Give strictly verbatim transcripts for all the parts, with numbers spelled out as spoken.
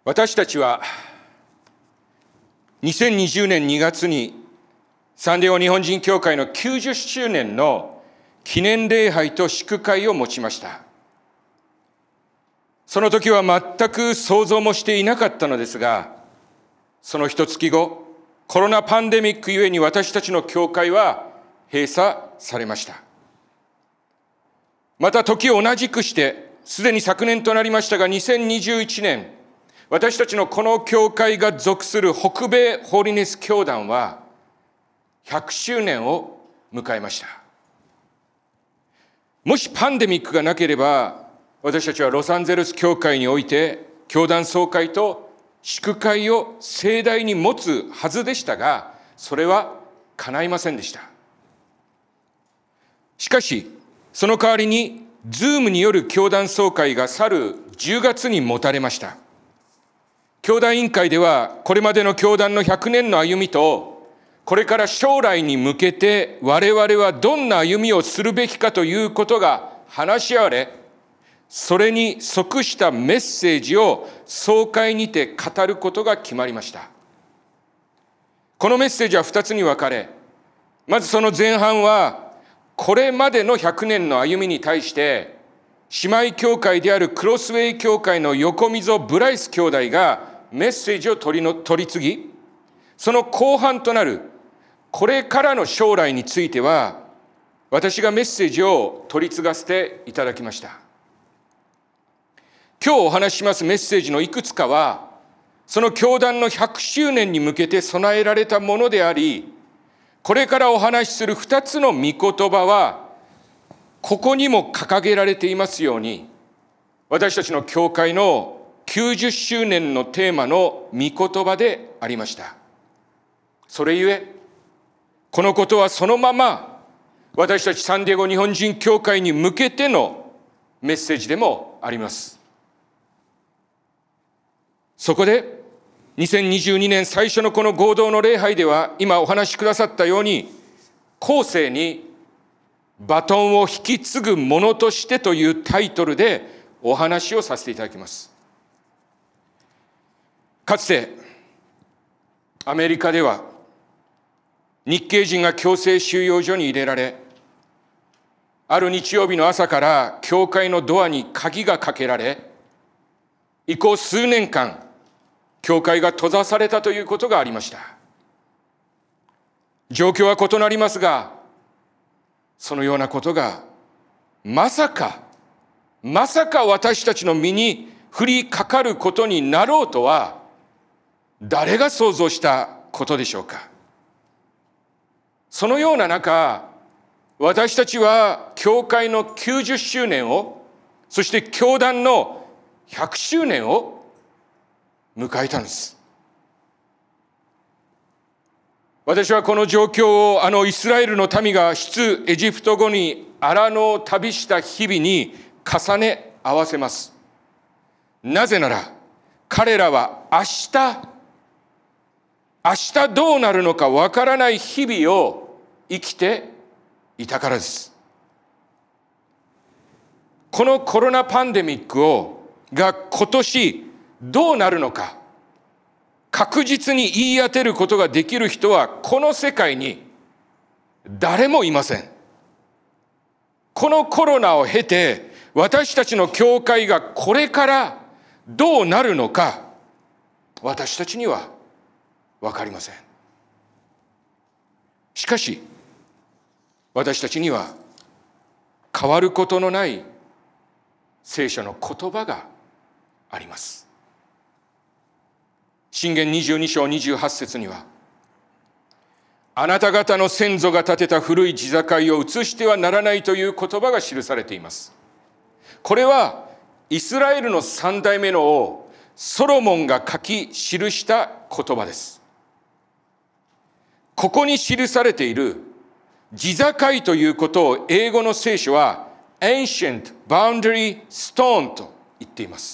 私たちはにせんにじゅうねんにがつにサンディエゴ日本人教会のきゅうじゅっしゅうねんの記念礼拝と祝会を持ちました。その時は全く想像もしていなかったのですが、その一月後、コロナパンデミックゆえに私たちの教会は閉鎖されました。また時を同じくして、すでに昨年となりましたが、にせんにじゅういちねん、私たちのこの教会が属する北米ホーリネス教団はひゃくしゅうねんを迎えました。もしパンデミックがなければ、私たちはロサンゼルス教会において教団総会と祝会を盛大に持つはずでしたが、それは叶いませんでした。しかし、その代わりに、ズームによる教団総会が去るじゅうがつに持たれました。教団委員会では、これまでの教団のひゃくねんの歩みと、これから将来に向けて我々はどんな歩みをするべきかということが話し合われ、それに即したメッセージを総会にて語ることが決まりました。このメッセージはふたつに分かれ、まずその前半は、これまでのひゃくねんの歩みに対して、姉妹教会であるクロスウェイ教会の横溝ブライス兄弟がメッセージを取りの取り次ぎ、その後半となるこれからの将来については、私がメッセージを取り継がせていただきました。今日お話ししますメッセージのいくつかは、その教団のひゃくしゅうねんに向けて備えられたものであり、これからお話しするふたつの御言葉は、ここにも掲げられていますように、私たちの教会のきゅうじゅっしゅうねんのテーマの御言葉でありました。それゆえ、このことはそのまま私たちサンディエゴ日本人教会に向けてのメッセージでもあります。そこでにせんにじゅうにねん最初のこの合同の礼拝では、今お話しくださったように、後世にバトンを引き継ぐものとしてというタイトルでお話をさせていただきます。かつてアメリカでは日系人が強制収容所に入れられ、ある日曜日の朝から教会のドアに鍵がかけられ、以降数年間教会が閉ざされたということがありました。状況は異なりますが、そのようなことがまさかまさか私たちの身に降りかかることになろうとは、誰が想像したことでしょうか。そのような中、私たちは教会のきゅうじゅっしゅうねんを、そして教団のひゃくしゅうねんを迎えたんです。私はこの状況を、あのイスラエルの民が出エジプト後に荒野を旅した日々に重ね合わせます。なぜなら、彼らは明日、明日どうなるのかわからない日々を生きていたからです。このコロナパンデミックをが今年どうなるのか、確実に言い当てることができる人はこの世界に誰もいません。このコロナを経て、私たちの教会がこれからどうなるのか、私たちにはわかりません。しかし、私たちには変わることのない聖書の言葉があります。箴言にじゅうにしょうにじゅうはちせつには、あなた方の先祖が建てた古い地境を移してはならないという言葉が記されています。これはイスラエルの三代目の王ソロモンが書き記した言葉です。ここに記されている地境ということを英語の聖書は Ancient Boundary Stone と言っています。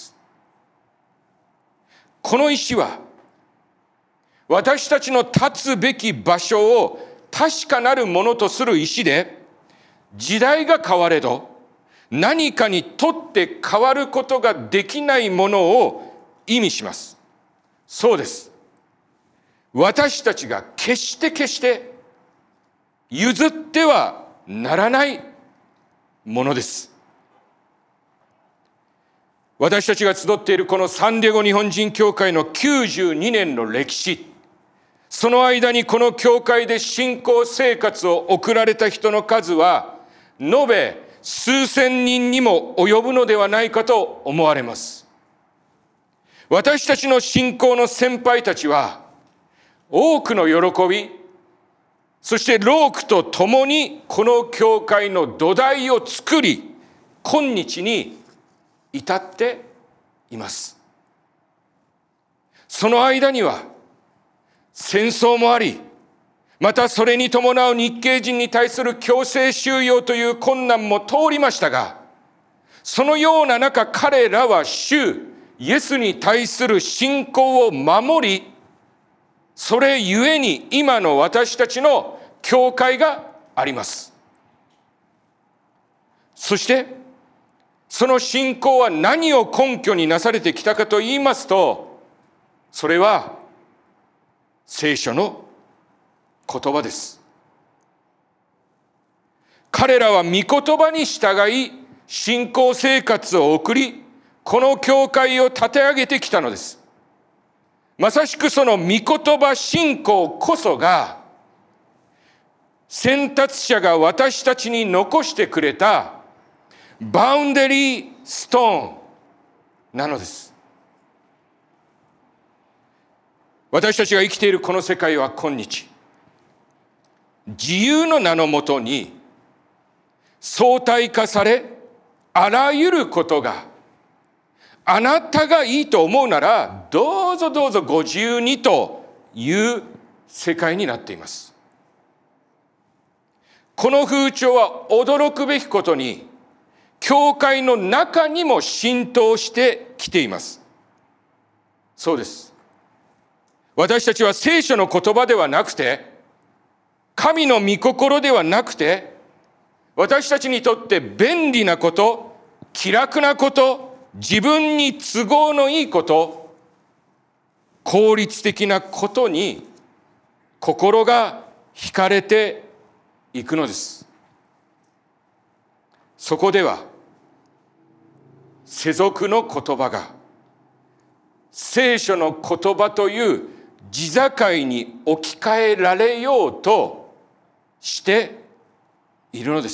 この石は私たちの立つべき場所を確かなるものとする石で、時代が変われど何かにとって変わることができないものを意味します。 そうです。私たちが決して決して譲ってはならないものです。私たちが集っているこのサンディエゴ日本人教会のきゅうじゅうにねんの歴史、その間にこの教会で信仰生活を送られた人の数は延べ数千人にも及ぶのではないかと思われます。私たちの信仰の先輩たちは多くの喜び、そして労苦とともにこの教会の土台を作り、今日に至っています。その間には戦争もあり、またそれに伴う日系人に対する強制収容という困難も通りましたが、そのような中、彼らは主イエスに対する信仰を守り、それゆえに今の私たちの教会があります。そしてその信仰は何を根拠になされてきたかと言いますと、それは聖書の言葉です。彼らは御言葉に従い信仰生活を送り、この教会を立て上げてきたのです。まさしくその御言葉信仰こそが、先達者が私たちに残してくれたバウンダリーストーンなのです。私たちが生きているこの世界は今日、自由の名のもとに相対化され、あらゆることがあなたがいいと思うならどうぞどうぞご自由にという世界になっています。この風潮は驚くべきことに教会の中にも浸透してきています。そうです。私たちは聖書の言葉ではなくて、神の御心ではなくて、私たちにとって便利なこと、気楽なこと、自分に都合のいいこと、効率的なことに心が惹かれていくのです。そこでは世俗の言葉が聖書の言葉という地境に置き換えられようとしているのです。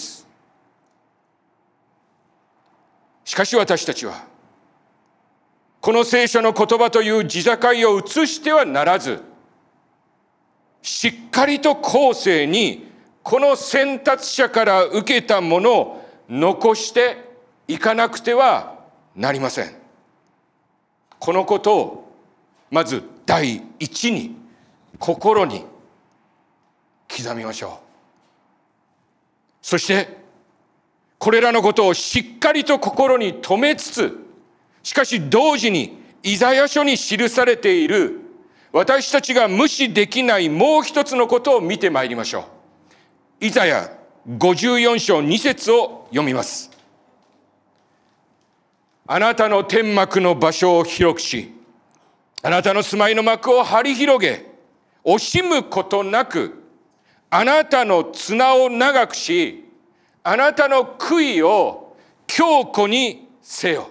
しかし私たちはこの聖書の言葉という地境を移してはならず、しっかりと後世にこの先達者から受けたものを残していかなくてはなりません。このことをまず第一に心に刻みましょう。そしてこれらのことをしっかりと心に留めつつ、しかし同時にイザヤ書に記されている私たちが無視できないもう一つのことを見てまいりましょう。イザヤごじゅうよん章に節を読みます。あなたの天幕の場所を広くし、あなたの住まいの幕を張り広げ、惜しむことなくあなたの綱を長くし、あなたの杭を強固にせよ。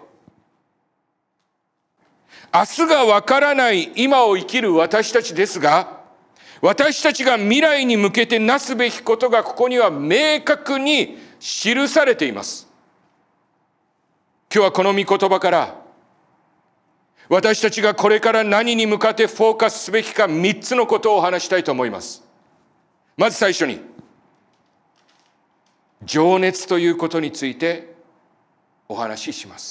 明日がわからない今を生きる私たちですが、私たちが未来に向けてなすべきことがここには明確に記されています。今日はこの御言葉から私たちがこれから何に向かってフォーカスすべきかみっつのことをお話したいと思います。まず最初に、情熱ということについてお話しします。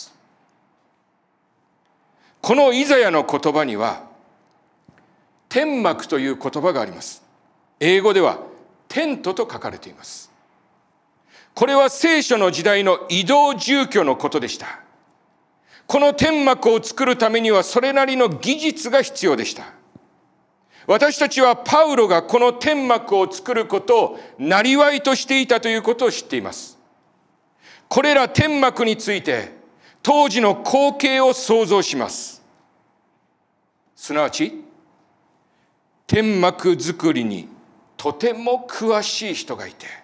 このイザヤの言葉には天幕という言葉があります。英語ではテントと書かれています。これは聖書の時代の移動住居のことでした。この天幕を作るためにはそれなりの技術が必要でした。私たちはパウロがこの天幕を作ることを生業としていたということを知っています。これら天幕について当時の光景を想像します。 すなわち天幕作りにとても詳しい人がいて、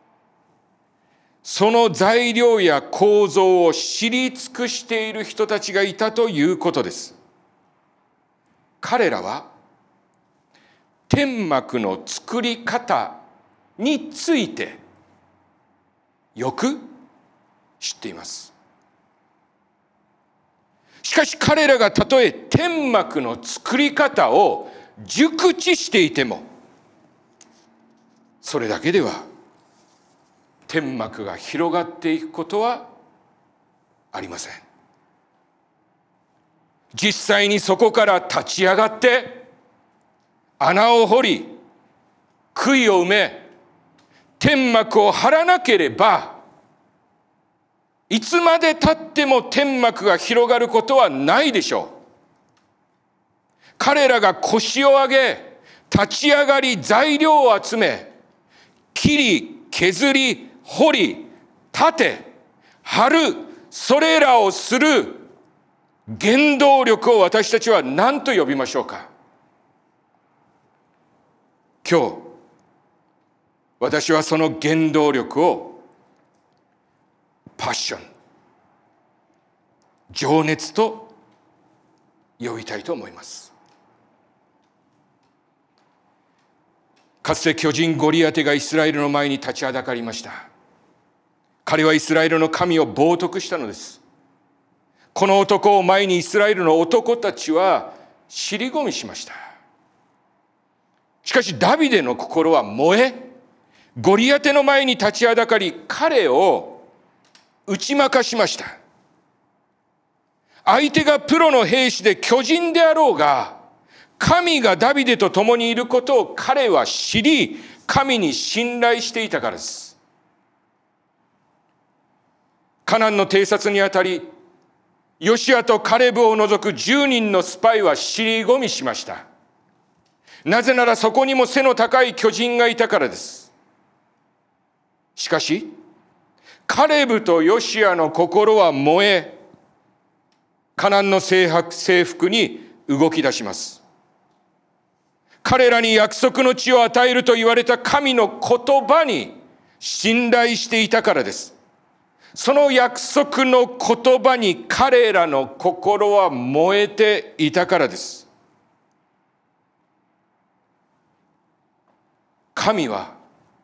その材料や構造を知り尽くしている人たちがいたということです。彼らは天幕の作り方についてよく知っています。しかし彼らがたとえ天幕の作り方を熟知していても、それだけでは天幕が広がっていくことはありません。実際にそこから立ち上がって穴を掘り杭を埋め天幕を張らなければ、いつまで経っても天幕が広がることはないでしょう。彼らが腰を上げ立ち上がり材料を集め切り削り掘り立て張る、それらをする原動力を私たちは何と呼びましょうか。今日私はその原動力をパッション、情熱と呼びたいと思います。かつて巨人ゴリアテがイスラエルの前に立ちはだかりました。彼はイスラエルの神を冒涜したのです。この男を前にイスラエルの男たちは尻込みしました。しかしダビデの心は燃え、ゴリアテの前に立ちはだかり彼を打ち負かしました。相手がプロの兵士で巨人であろうが、神がダビデと共にいることを彼は知り、神に信頼していたからです。カナンの偵察にあたり、ヨシアとカレブを除くじゅうにんのスパイは尻込みしました。なぜならそこにも背の高い巨人がいたからです。しかしカレブとヨシアの心は燃え、カナンの征服に動き出します。彼らに約束の地を与えると言われた神の言葉に信頼していたからです。その約束の言葉に彼らの心は燃えていたからです。神は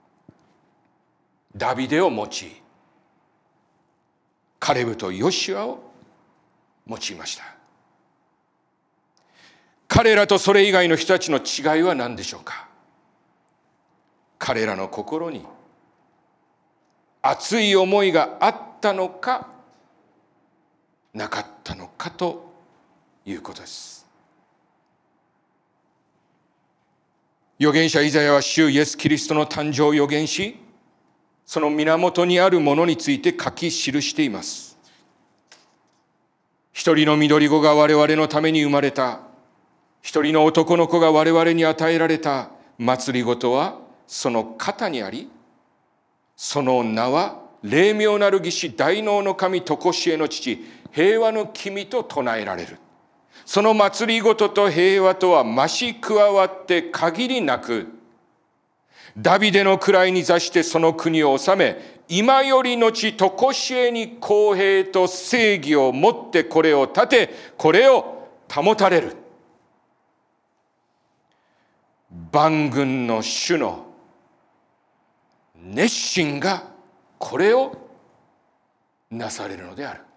ダビデを用い、カレブとヨシュアを用いました。彼らとそれ以外の人たちの違いは何でしょうか。彼らの心に熱い思いがあったのかなかったのかということです。預言者イザヤは主イエスキリストの誕生を預言し、その源にあるものについて書き記しています。一人の緑子が我々のために生まれた。一人の男の子が我々に与えられた。祭りごとはその肩にあり、その名は霊妙なる義士、大能の神、常しえの父、平和の君と唱えられる。その祭りごとと平和とは増し加わって限りなく、ダビデの位に座してその国を治め、今よりのち常しえに公平と正義をもってこれを立て、これを保たれる。万軍の主の熱心がこれをなされるのである。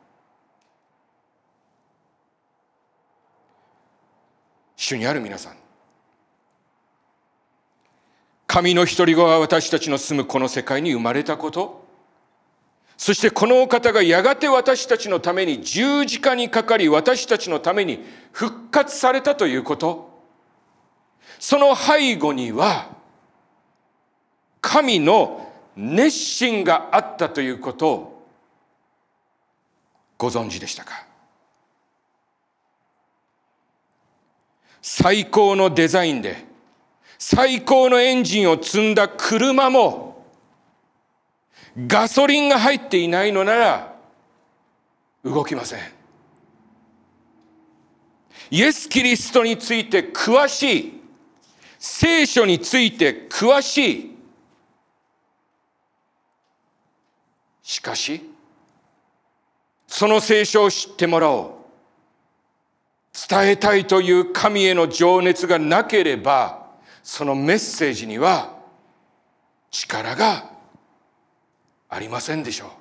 主にある皆さん、神の一人子が私たちの住むこの世界に生まれたこと、そしてこのお方がやがて私たちのために十字架にかかり、私たちのために復活されたということ、その背後には神の熱心があったということをご存知でしたか。最高のデザインで最高のエンジンを積んだ車もガソリンが入っていないのなら動きません。 イエス・キリストについて詳しい、聖書について詳しい。しかし、その聖書を知ってもらおう、伝えたいという神への情熱がなければ、そのメッセージには力がありませんでしょう。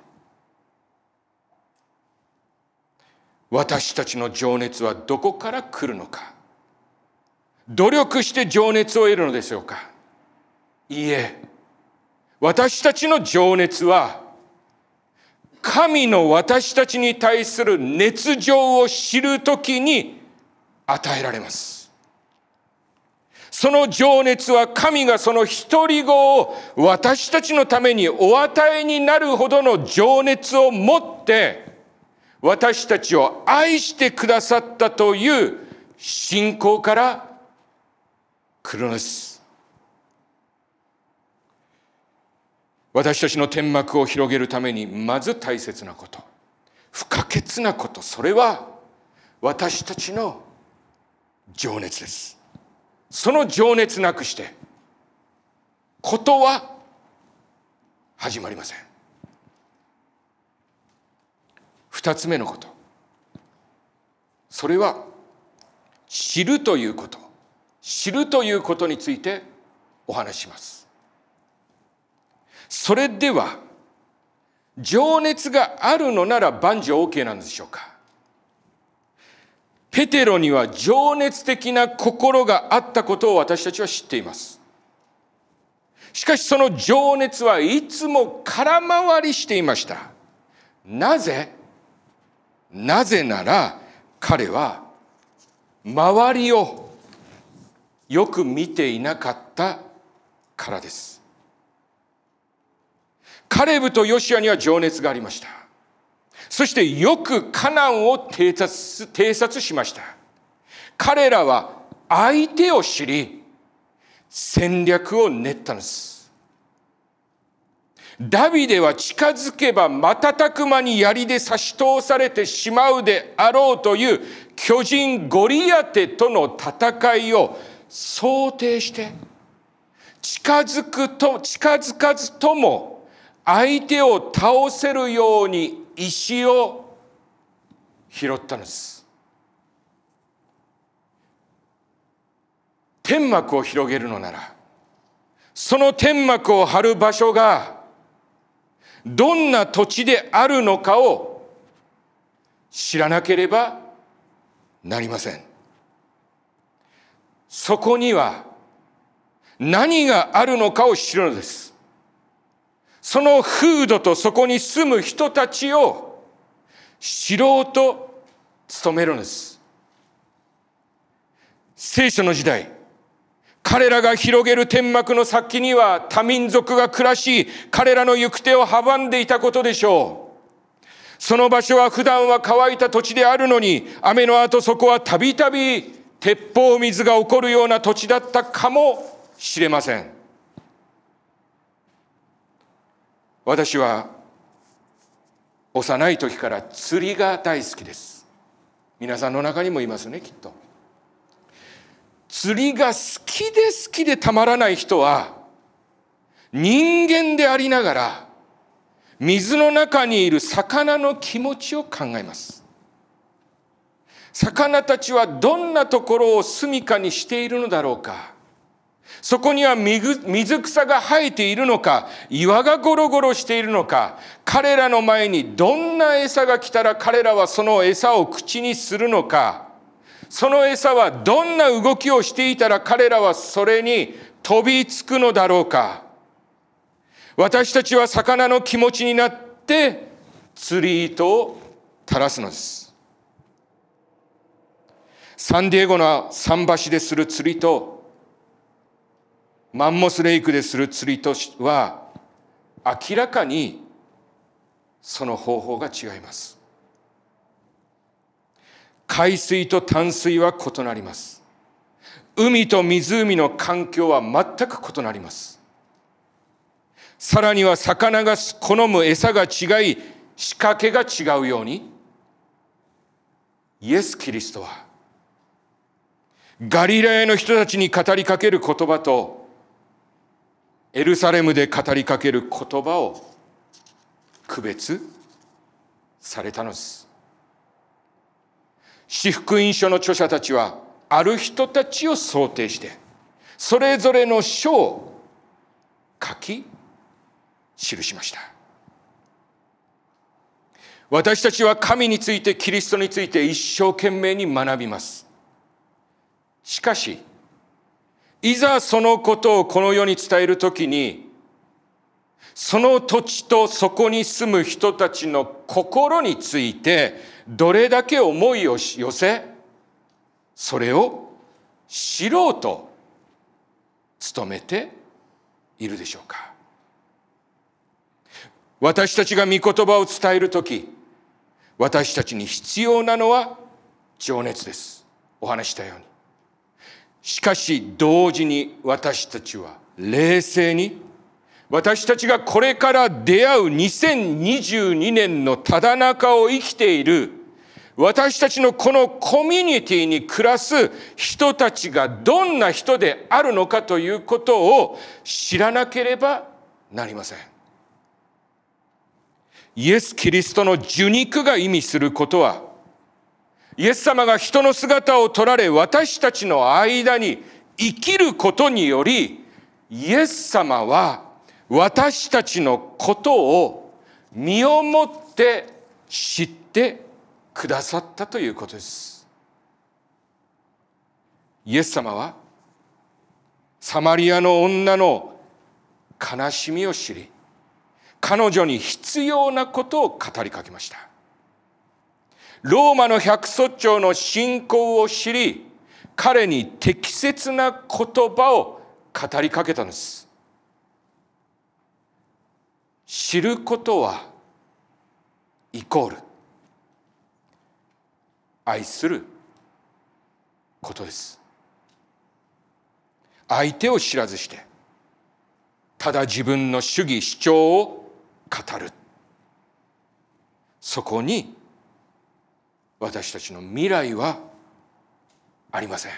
私たちの情熱はどこから来るのか。努力して情熱を得るのでしょうか。いいえ、私たちの情熱は神の私たちに対する熱情を知るときに与えられます。その情熱は神がその独り子を私たちのためにお与えになるほどの情熱を持って私たちを愛してくださったという信仰から来るのです。私たちの天幕を広げるためにまず大切なこと、不可欠なこと、それは私たちの情熱です。その情熱なくしてことは始まりません。二つ目のこと、それは知るということ。知るということについてお話しします。それでは情熱があるのなら万事 OK なんでしょうか。ペテロには情熱的な心があったことを私たちは知っています。しかしその情熱はいつも空回りしていました。なぜ？なぜなら彼は周りをよく見ていなかったからです。カレブとヨシュアには情熱がありました。そしてよくカナンを偵察、偵察しました。彼らは相手を知り戦略を練ったのです。ダビデは近づけば瞬く間に槍で差し通されてしまうであろうという巨人ゴリアテとの戦いを想定して近づくと近づかずとも相手を倒せるように石を拾ったのです。天幕を広げるのならその天幕を張る場所がどんな土地であるのかを知らなければなりません。そこには何があるのかを知るのです。その風土とそこに住む人たちを知ろうと努めるのです。聖書の時代、彼らが広げる天幕の先には多民族が暮らし、彼らの行く手を阻んでいたことでしょう。その場所は普段は乾いた土地であるのに、雨の後そこはたびたび鉄砲水が起こるような土地だったかもしれません。私は幼い時から釣りが大好きです。皆さんの中にもいますね、きっと。釣りが好きで好きでたまらない人は人間でありながら水の中にいる魚の気持ちを考えます。魚たちはどんなところを住処にしているのだろうか。そこには水草が生えているのか、岩がゴロゴロしているのか、彼らの前にどんな餌が来たら彼らはその餌を口にするのか、その餌はどんな動きをしていたら彼らはそれに飛びつくのだろうか。私たちは魚の気持ちになって釣り糸を垂らすのです。サンディエゴの桟橋でする釣りとマンモスレイクでする釣りとは明らかにその方法が違います。海水と淡水は異なります。海と湖の環境は全く異なります。さらには魚が好む餌が違い、仕掛けが違うように、イエス・キリストはガリラヤの人たちに語りかける言葉と、エルサレムで語りかける言葉を区別されたのです。四福音書の著者たちは、ある人たちを想定して、それぞれの書を書き、記しました。私たちは神について、キリストについて一生懸命に学びます。しかし、いざそのことをこの世に伝えるときに、その土地とそこに住む人たちの心について、どれだけ思いを寄せ、それを知ろうと努めているでしょうか。私たちが御言葉を伝えるとき、私たちに必要なのは情熱です。お話したように。しかし同時に私たちは冷静に、私たちがこれから出会うにせんにじゅうにねんのただ中を生きている私たちのこのコミュニティに暮らす人たちがどんな人であるのかということを知らなければなりません。イエス・キリストの受肉が意味することは、イエス様が人の姿を取られ私たちの間に生きることにより、イエス様は私たちのことを身をもって知ってくださったということです。イエス様はサマリアの女の悲しみを知り、彼女に必要なことを語りかけました。ローマの百卒長の信仰を知り、彼に適切な言葉を語りかけたのです。知ることはイコール愛することです。相手を知らずして、ただ自分の主義主張を語る。そこに私たちの未来はありません。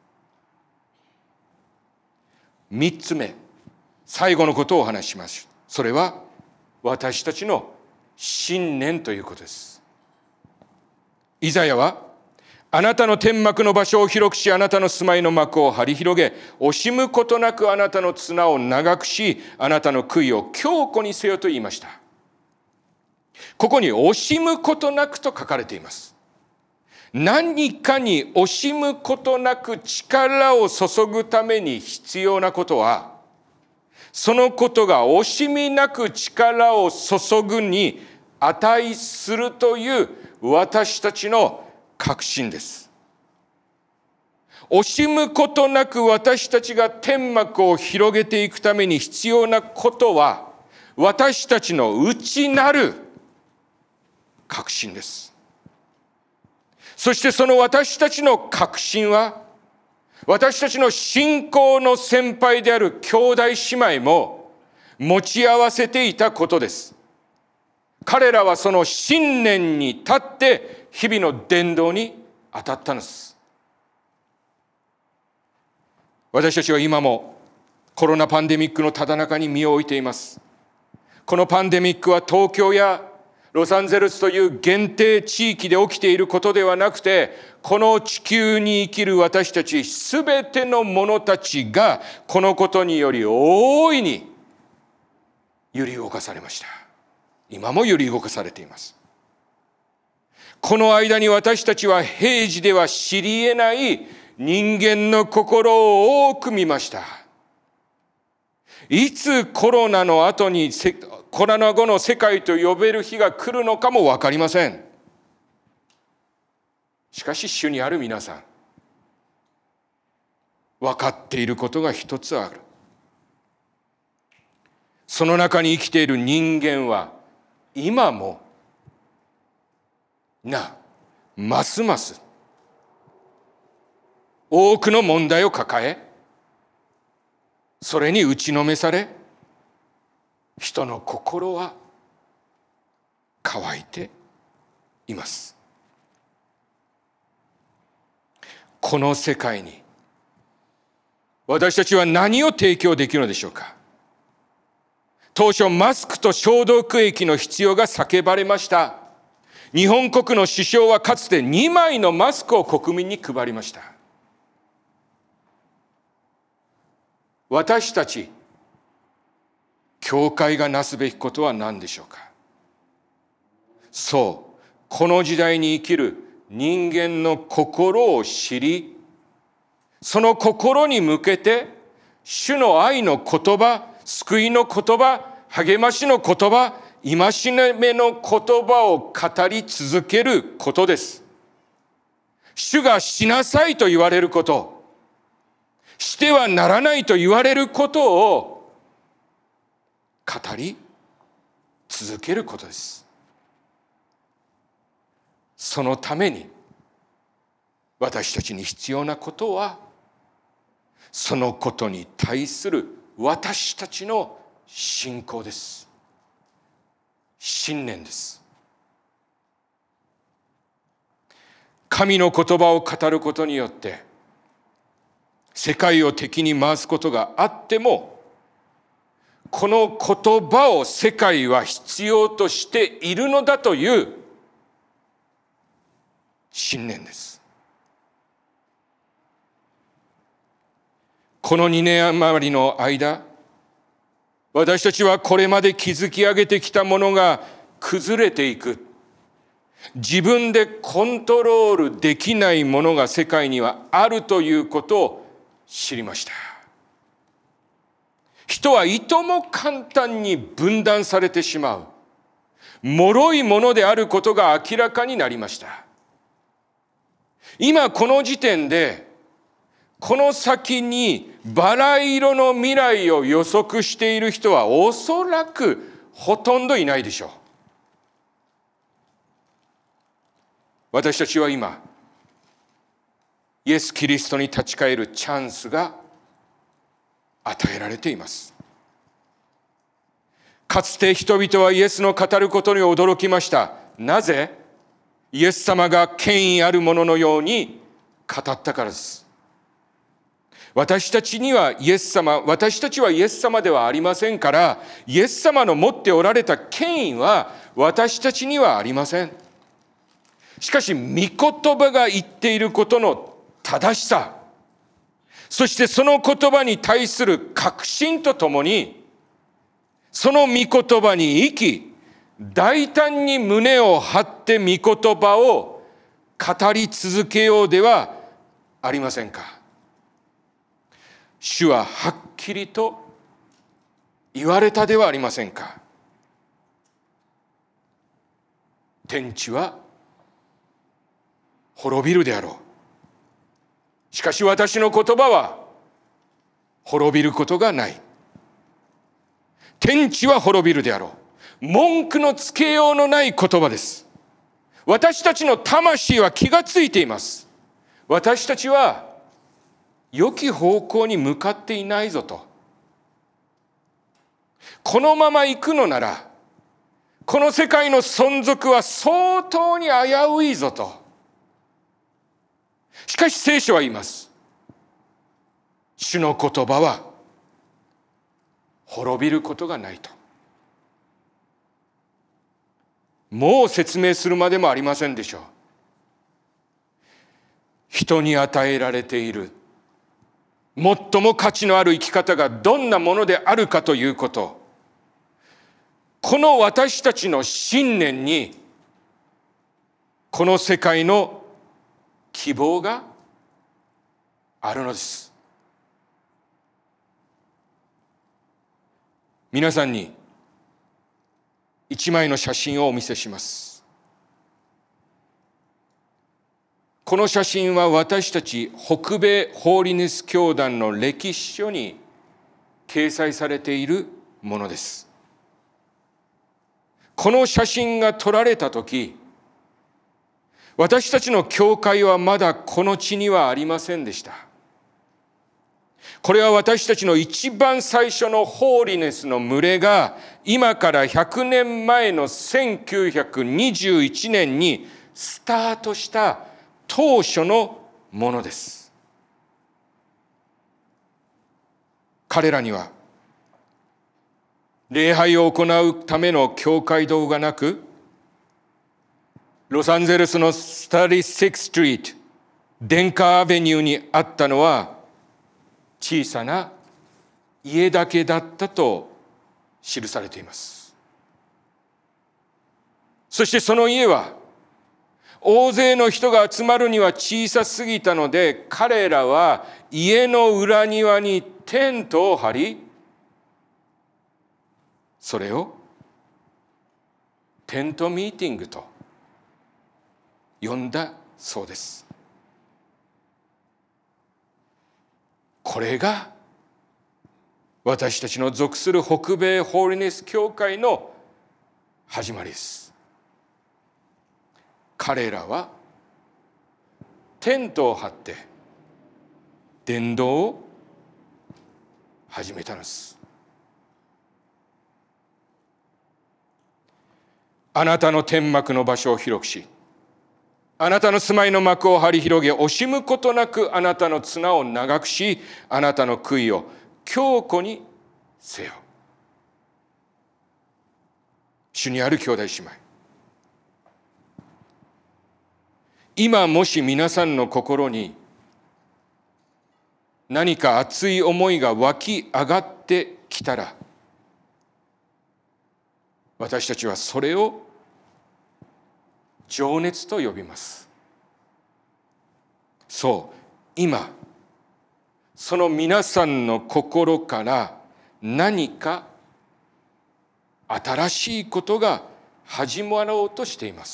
三つ目、最後のことをお話しします。それは私たちの信念ということです。イザヤは、あなたの天幕の場所を広くし、あなたの住まいの幕を張り広げ、惜しむことなくあなたの綱を長くし、あなたの杭を強固にせよと言いました。ここに惜しむことなくと書かれています。何かに惜しむことなく力を注ぐために必要なことは、そのことが惜しみなく力を注ぐに値するという私たちの確信です。惜しむことなく私たちが天幕を広げていくために必要なことは、私たちの内なる確信です。そしてその私たちの確信は、私たちの信仰の先輩である兄弟姉妹も持ち合わせていたことです。彼らはその信念に立って日々の伝道に当たったのです。私たちは今もコロナパンデミックのただ中に身を置いています。このパンデミックは東京やロサンゼルスという限定地域で起きていることではなくて、この地球に生きる私たちすべての者たちがこのことにより大いに揺り動かされました。今も揺り動かされています。この間に私たちは平時では知り得ない人間の心を多く見ました。いつコロナの後にコロナ後の世界と呼べる日が来るのかも分かりません。しかし主にある皆さん、分かっていることが一つある。その中に生きている人間は今もなますます多くの問題を抱え、それに打ちのめされ、人の心は乾いています。この世界に私たちは何を提供できるのでしょうか。当初、マスクと消毒液の必要が叫ばれました。日本国の首相はかつてにまいのマスクを国民に配りました。私たち、教会がなすべきことは何でしょうか。そう、この時代に生きる人間の心を知り、その心に向けて、主の愛の言葉、救いの言葉、励ましの言葉、戒めの言葉を語り続けることです。主がしなさいと言われること、してはならないと言われることを語り続けることです。そのために私たちに必要なことは、そのことに対する私たちの信仰です。信念です。神の言葉を語ることによって世界を敵に回すことがあっても、この言葉を世界は必要としているのだという信念です。このにねん余りの間、私たちはこれまで築き上げてきたものが崩れていく。自分でコントロールできないものが世界にはあるということを知りました。人はいとも簡単に分断されてしまう、脆いものであることが明らかになりました。今この時点で、この先にバラ色の未来を予測している人はおそらくほとんどいないでしょう。私たちは今、イエス・キリストに立ち返るチャンスが与えられています。かつて人々はイエスの語ることに驚きました。なぜ？イエス様が権威あるもののように語ったからです。私たちにはイエス様、私たちはイエス様ではありませんから、イエス様の持っておられた権威は私たちにはありません。しかし、御言葉が言っていることの正しさ、そしてその言葉に対する確信とともに、その御言葉に生き、大胆に胸を張って御言葉を語り続けようではありませんか。主ははっきりと言われたではありませんか。天地は滅びるであろう。しかし私の言葉は滅びることがない。天地は滅びるであろう。文句のつけようのない言葉です。私たちの魂は気がついています。私たちは良き方向に向かっていないぞと。このまま行くのなら、この世界の存続は相当に危ういぞと。しかし聖書は言います。主の言葉は滅びることがないと。もう説明するまでもありませんでしょう。人に与えられている最も価値のある生き方がどんなものであるかということ、この私たちの信念にこの世界の希望があるのです。皆さんに一枚の写真をお見せします。この写真は私たち北米ホーリネス教団の歴史書に掲載されているものです。この写真が撮られたとき、私たちの教会はまだこの地にはありませんでした。これは私たちの一番最初のホーリネスの群れが今からひゃくねんまえのせんきゅうひゃくにじゅういちねんにスタートした当初のものです。 彼らには礼拝を行うための教会堂がなく、ロサンゼルスのスタディシックストリート、電化アベニューにあったのは小さな家だけだったと記されています。そしてその家は大勢の人が集まるには小さすぎたので、彼らは家の裏庭にテントを張り、それをテントミーティングと呼んだそうです。これが私たちの属する北米ホーリネス教会の始まりです。彼らはテントを張って伝道を始めたのです。あなたの天幕の場所を広くし、あなたの住まいの幕を張り広げ、惜しむことなくあなたの綱を長くし、あなたの杭を強固にせよ。主にある兄弟姉妹、今もし皆さんの心に何か熱い思いが湧き上がってきたら、私たちはそれを情熱と呼びます。そう、今その皆さんの心から何か新しいことが始まろうとしています。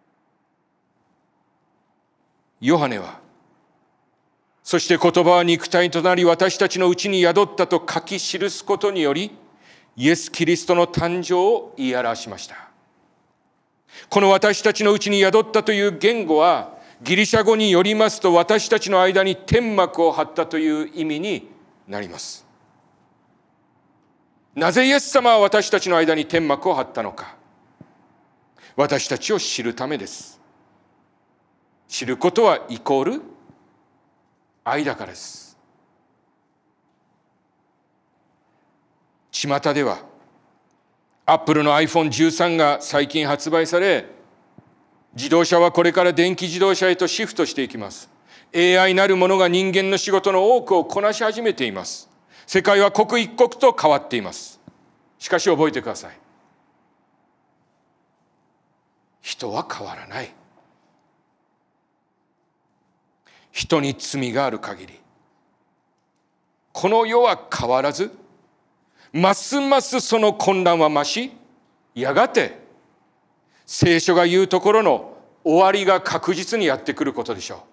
ヨハネは、そして言葉は肉体となり私たちのうちに宿ったと書き記すことにより、イエス・キリストの誕生を言い表しました。この私たちのうちに宿ったという言語は、ギリシャ語によりますと、私たちの間に天幕を張ったという意味になります。なぜイエス様は私たちの間に天幕を張ったのか。私たちを知るためです。知ることはイコール愛だからです。巷ではアップルの アイフォンじゅうさん が最近発売され、自動車はこれから電気自動車へとシフトしていきます。 エーアイ なるものが人間の仕事の多くをこなし始めています。世界は刻一刻と変わっています。しかし覚えてください。人は変わらない。人に罪がある限り、この世は変わらず、ますますその混乱は増し、やがて聖書が言うところの終わりが確実にやってくることでしょ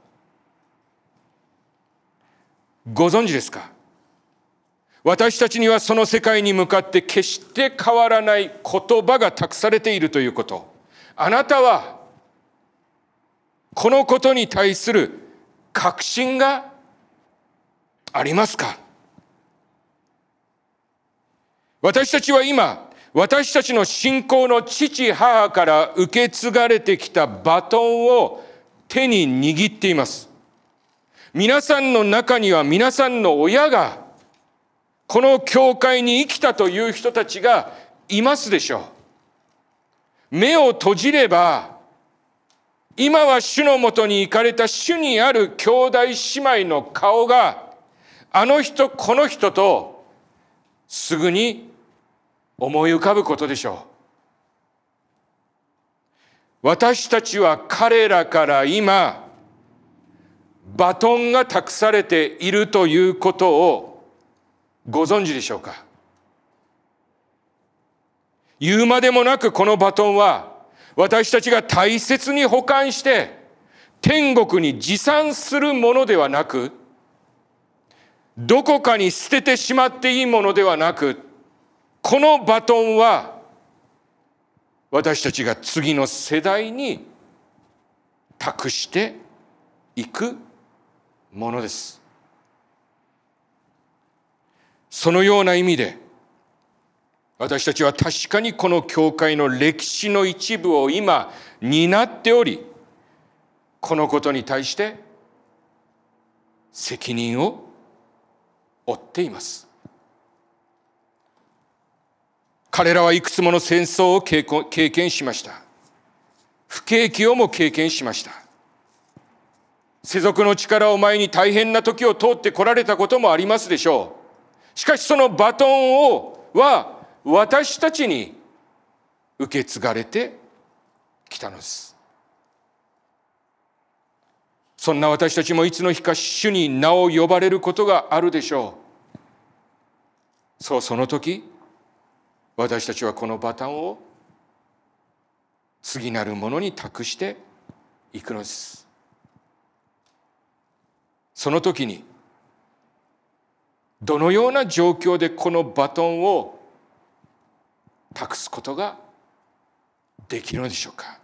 う。ご存知ですか？私たちにはその世界に向かって決して変わらない言葉が託されているということ。あなたはこのことに対する確信がありますか？私たちは今、私たちの信仰の父母から受け継がれてきたバトンを手に握っています。皆さんの中には皆さんの親がこの教会に生きたという人たちがいますでしょう。目を閉じれば、今は主のもとに行かれた主にある兄弟姉妹の顔が、あの人この人とすぐに思い浮かぶことでしょう。私たちは彼らから今バトンが託されているということをご存知でしょうか？言うまでもなく、このバトンは私たちが大切に保管して天国に持参するものではなく、どこかに捨ててしまっていいものではなく、このバトンは私たちが次の世代に託していくものです。そのような意味で、私たちは確かにこの教会の歴史の一部を今担っており、このことに対して責任を負っています。 彼らはいくつもの戦争を経験しました。不景気をも経験しました。世俗の力を前に大変な時を通ってこられたこともありますでしょう。しかしそのバトンをは私たちに受け継がれてきたのです。そんな私たちもいつの日か主に名を呼ばれることがあるでしょう。そう、その時私たちはこのバトンを次なるものに託していくのです。その時にどのような状況でこのバトンを託すことができるのでしょうか。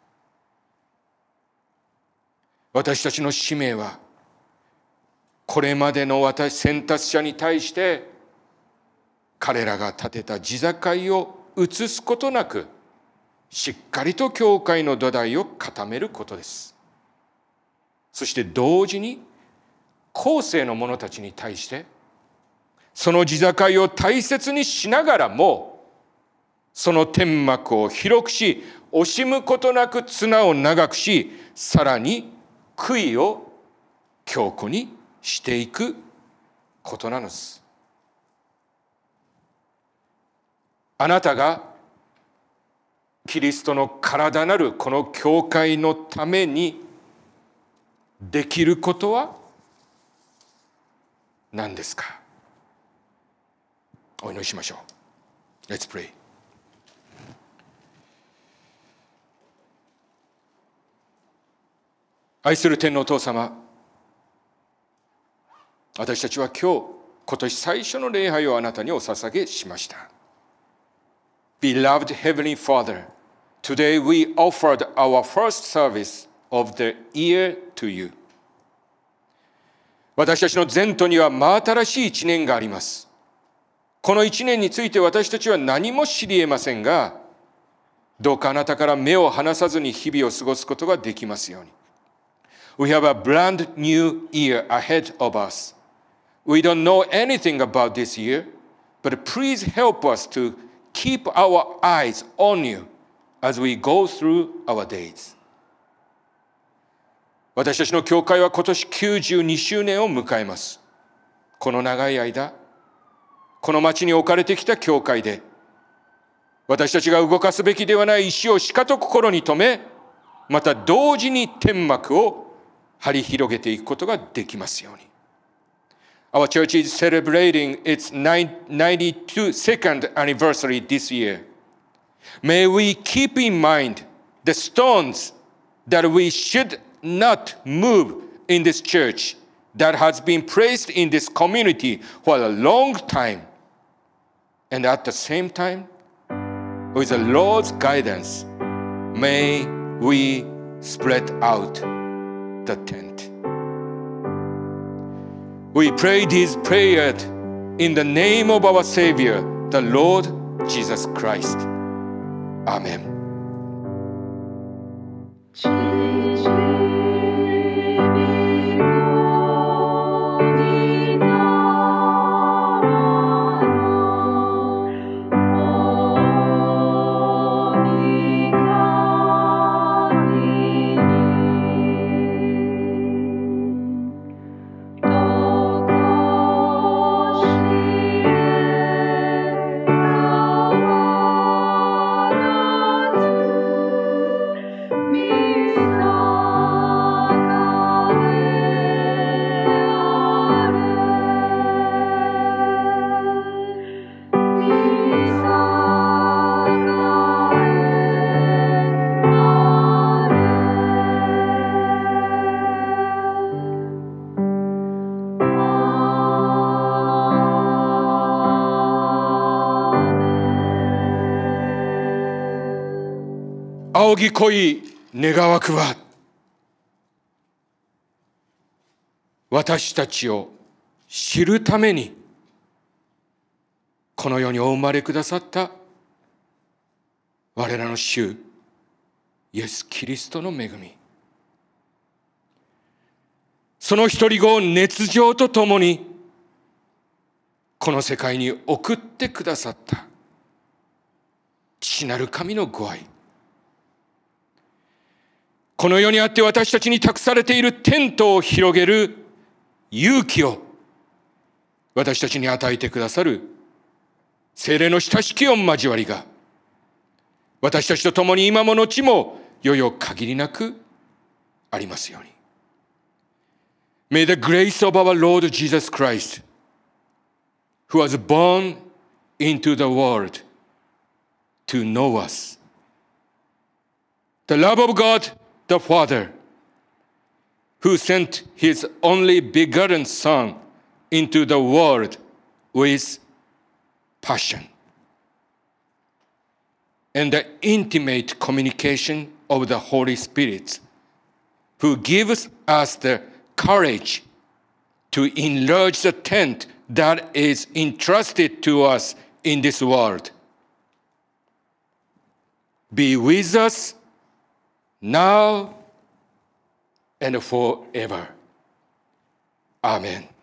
私たちの使命はこれまでの私先達者に対して彼らが立てた地境を移すことなくしっかりと教会の土台を固めることです。そして同時に後世の者たちに対してその地境を大切にしながらもその天幕を広くし惜しむことなく綱を長くしさらに杭を強固にしていくことなのです。あなたがキリストの体なるこの教会のためにできることは何ですか。お祈りしましょう。Let's pray。 愛する天のお父様、私たちは今日今年最初の礼拝をあなたにお捧げしました。 Beloved Heavenly Father, today we offered our first service of the year to you。私たちの前途には真新しい一年があります。この一年について私たちは何も知り得ませんが、どうかあなたから目を離さずに日々を過ごすことができますように。We have a brand new year ahead of us. We don't know anything about this year, but please help us to keep our eyes on you as we go through our days.私たちの教会は今年きゅうじゅうにしゅうねんを迎えます。この長い間、この町に置かれてきた教会で、私たちが動かすべきではない石をしかと心に留め、また同時に天幕を張り広げていくことができますように。Our church is celebrating its ninety-second anniversary this year. May we keep in mind the stones that we should not move in this church that has been placed in this community for a long time. And at the same time, with the Lord's guidance, may we spread out the tent. We pray this prayer in the name of our Savior, the Lord Jesus Christ. Amen.仰ぎこい願わくは、私たちを知るためにこの世にお生まれくださった我らの主イエス・キリストの恵み、その一人子を熱情とともにこの世界に送ってくださった父なる神のご愛、この世にあって私たちに託されているテントを広げる勇気を私たちに与えてくださる聖霊の親しき御交わりが私たちと共に今も後もよよ限りなくありますように。 May the grace of our Lord Jesus Christ, who was born into the world to know us, the love of God the Father, who sent his only begotten Son into the world with passion, and the intimate communication of the Holy Spirit, who gives us the courage to enlarge the tent that is entrusted to us in this world, be with us now and forever. Amen.